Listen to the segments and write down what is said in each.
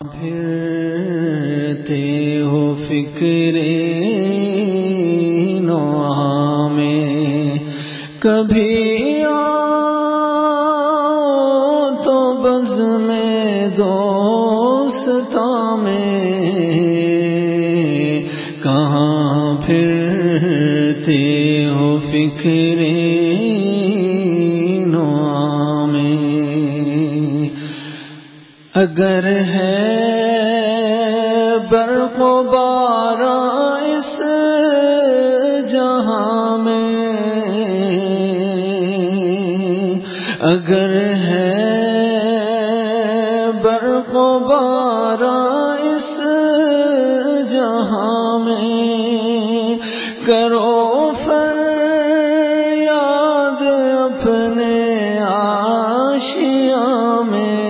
پھرتے ہو فکر نوحہ میں، کبھی آؤ تو بزم دوستاں میں، کہاں پھرتے ہو فکر نوحہ میں۔ اگر ہے برق و باران اس جہاں میں، اگر ہے برق و باران اس جہاں میں، کرو فریاد اپنے آشیاں میں،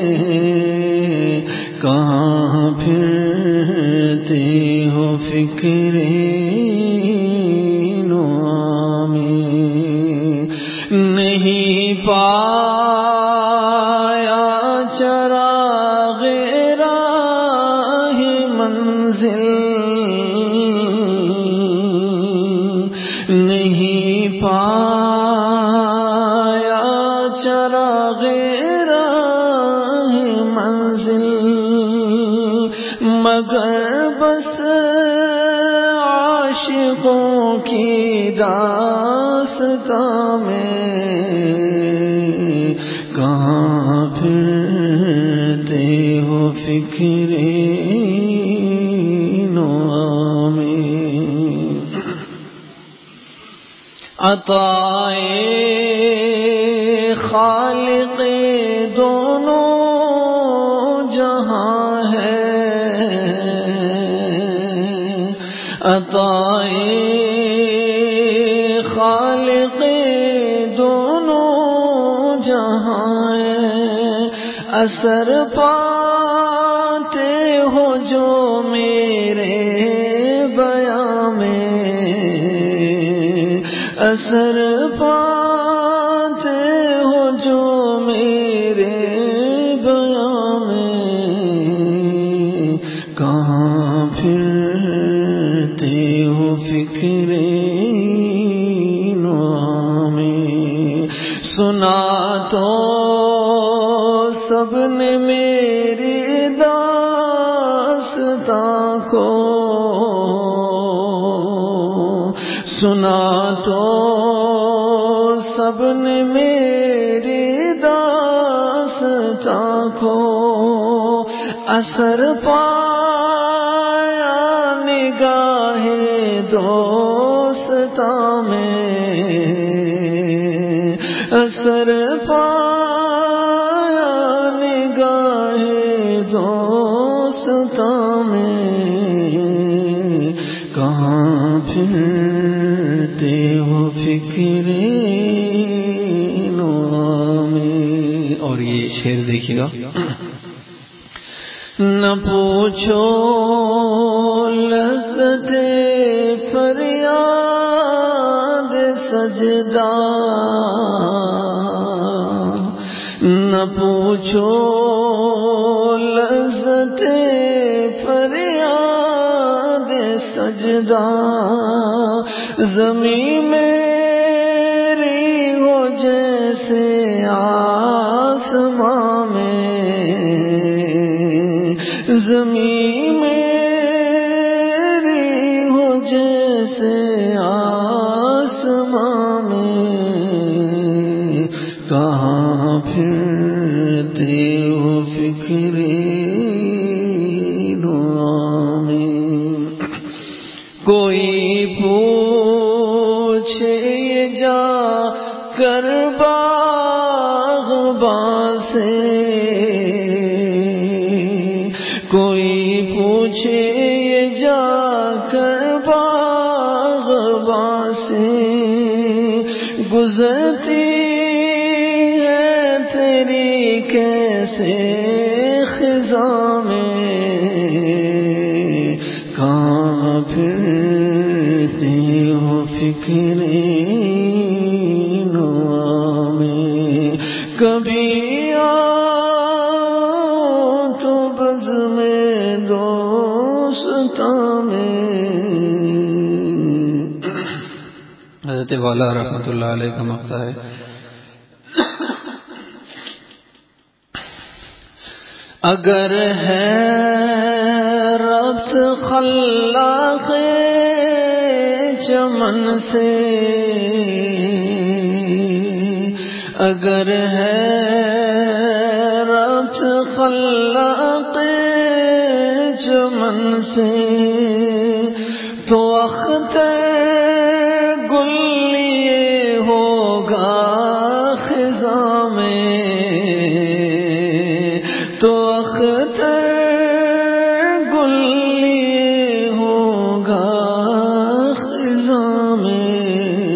کہاں پھرتے ہو فکر نوحہ میں۔ نہیں پایا چراغ راہ منزل، نہیں پایا چراغ راہ منزل، مگر بس عاشقوں کی داستاں میں، کہاں پھرتے ہو فکر نوحہ میں۔ عطائے خالق دونوں جہاں ہے، عطائے خالق دونوں جہاں ہے، اثر پاتے ہو جو میرے بیاں میں، اثر پاتے ہو جو میرے بیاں میں، کہاں پھرتے ہو فکر نوحہ میں۔ سنا تو سب نے میری داستاں کو، سنا تو سب نے میری داستاں کو، اثر پایا نگاہ دوستاں میں، اثر پایا نگاہ دوستاں میں، کہاں پھرتے ہو فکر نوحہ میں۔ اور یہ شعر دیکھیے گا، نہ پوچھو لذت فریاد سجدہ، نہ پوچھو لذت فریاد سجدہ، زمین میری ہو جیسے آسماں میں، زمین میری ہو جیسے آسماں میں، کہاں پھرتے ہو فکر نوحہ میں۔ کوئی پوچھے یہ جا کر باغباں سے، کوئی پوچھے یہ جا کر باغباں سے، گزرتی ہے تیری کیسے خزاں میں، کہاں پھرتے ہو فکر نوحہ میں، کبھی آؤ تو بزم میں دوستاں میں. حضرت والا رحمۃ اللہ علیہ کا مقطع ہے. اگر ہے ربط خلاق چمن سے، اگر ہے ربط خلاق چمن سے، تو اختر گل یہ ہوگا خزاں میں، تو اختر گل یہ ہوگا خزاں میں.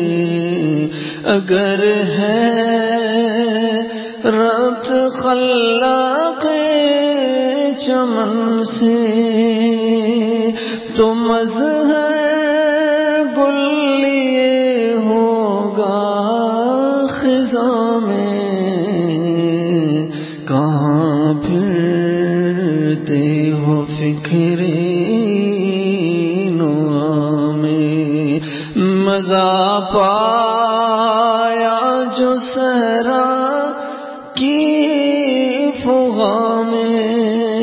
اگر ہے ربط خلاق چمن سے، تو مظہر گل یہ ہوگا خزاں میں. کہاں پھرتے ہو فکر نوا میں، مزہ پایا جو صحرا کی فغاں میں،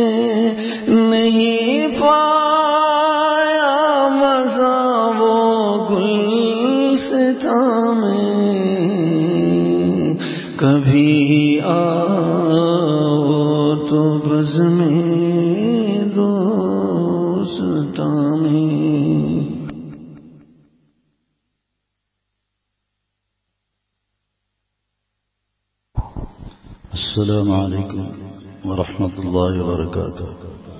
نہیں پایا مزہ وہ گلستاں میں. کبھی آؤ تو بزم دوستاں میں. السلام علیکم ورحمۃ اللہ وبرکاتہ.